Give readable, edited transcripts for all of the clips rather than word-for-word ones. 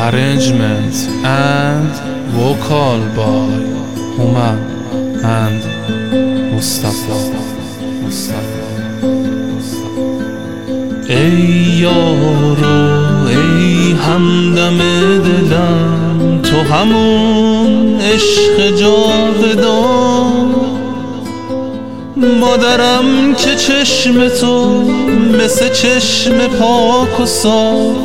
arrangement and vocal by Human and Mustafa. ای یارو ای همدم دلم، تو همون عشق جاودان، مادرم که چشم تو مثل چشم پاک و صاف،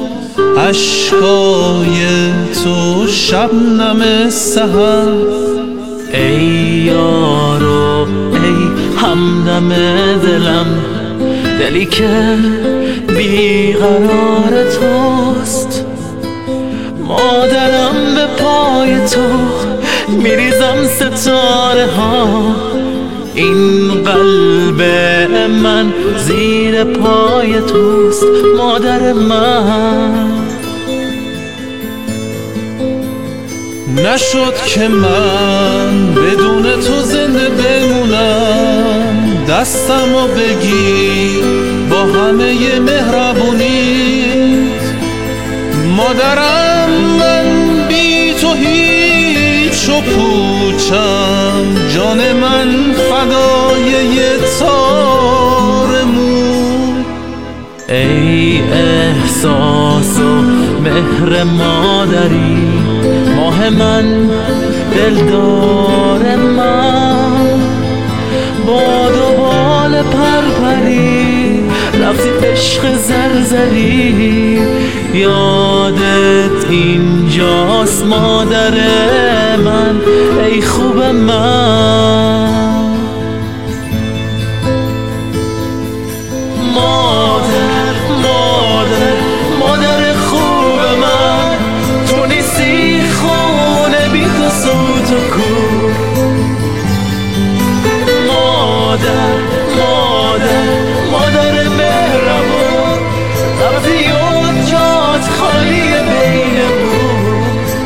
اشکای تو شبنم سحر. ای یارو ای همدم دلم، دلی که بیقرار توست، مادرم به پای تو میریزم ستاره ها، این قلب من زیر پای توست مادر من. نشد که من بدون تو زنده بمونم، دستمو بگیر با همه مهربونیت، مادرم من بی تو هیچ و پوچم، جان من فدای یه تار مو. ای احساس و مهر مادری، ماه من دلدار من، با دوبال پرپری رفتی عشق زرزری، یادت اینجاست مادر من ای خوب من. مادر مادر مادر خوب من، تو نیستی خونه بی تو سوت و کور. مادر مادر مادر مهربون، رفتی و جات خالی بین بود.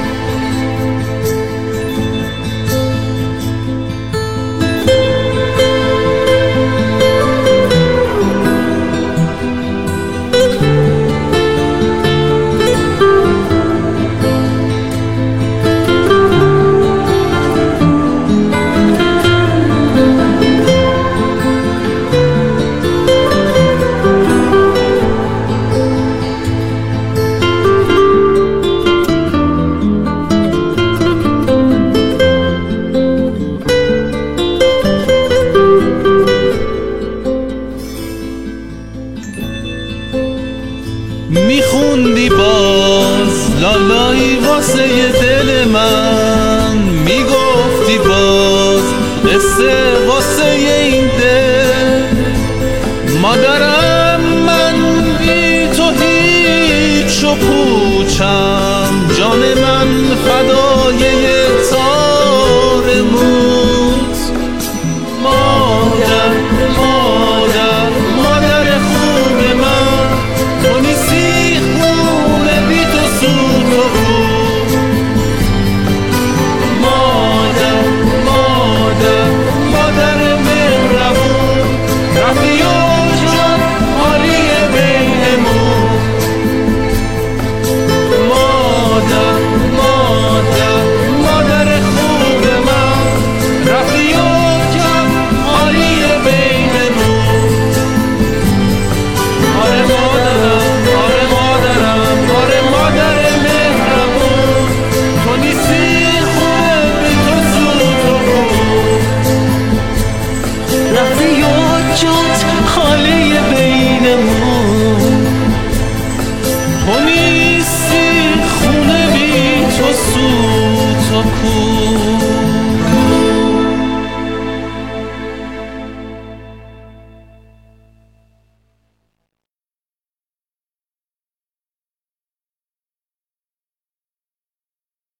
میخوندی باز لالایی واسه دل من، میگفتی باز قصه واسه این دل، مادرم من بی تو هیچ و پوچم، جان من فدا